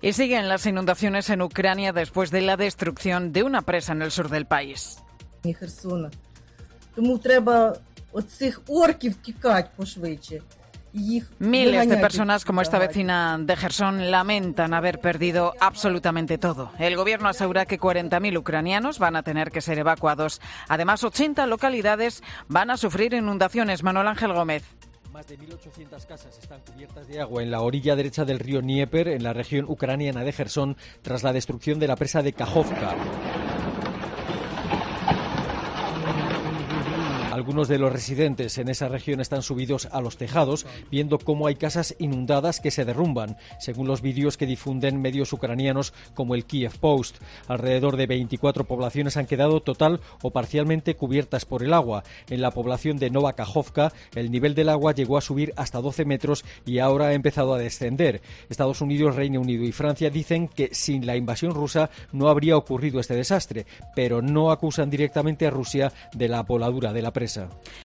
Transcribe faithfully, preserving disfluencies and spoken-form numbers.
Y siguen las inundaciones en Ucrania después de la destrucción de una presa en el sur del país. Miles de personas como esta vecina de Jersón lamentan haber perdido absolutamente todo. El gobierno asegura que cuarenta mil ucranianos van a tener que ser evacuados. Además, ochenta localidades van a sufrir inundaciones. Manuel Ángel Gómez. Más de mil ochocientas casas están cubiertas de agua en la orilla derecha del río Dnieper, en la región ucraniana de Jersón, tras la destrucción de la presa de Kajovka. Algunos de los residentes en esa región están subidos a los tejados, viendo cómo hay casas inundadas que se derrumban, según los vídeos que difunden medios ucranianos como el Kiev Post. Alrededor de veinticuatro poblaciones han quedado total o parcialmente cubiertas por el agua. En la población de Nova Kajovka, el nivel del agua llegó a subir hasta doce metros y ahora ha empezado a descender. Estados Unidos, Reino Unido y Francia dicen que sin la invasión rusa no habría ocurrido este desastre, pero no acusan directamente a Rusia de la voladura de la presa.